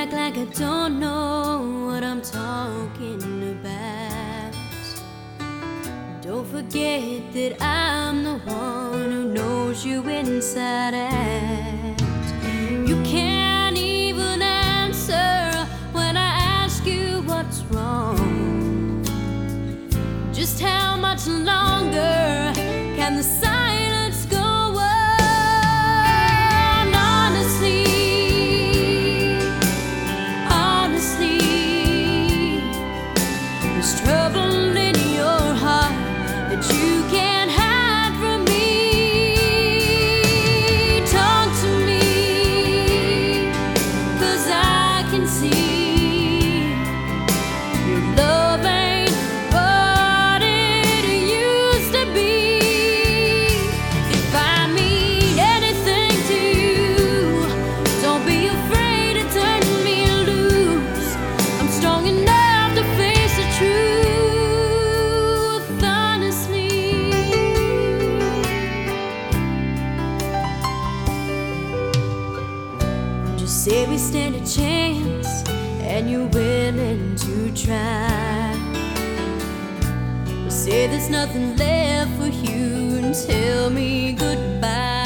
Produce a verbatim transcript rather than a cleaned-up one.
act like I don't know what I'm talking about. Don't forget that I'm the one who knows you inside out. You can't even answer when I ask you what's wrong. Just how much longer can the silence go on? Honestly, honestly, there's trouble in your heart that you can't hide from me. Talk to me, 'cause I can see your love ain't what it used to be. If I mean anything to you, don't be afraid to turn me loose. I'm strong enough to face the truth, honestly. Just say we stand a chance and you're willing to try. Say there's nothing left for you and tell me goodbye.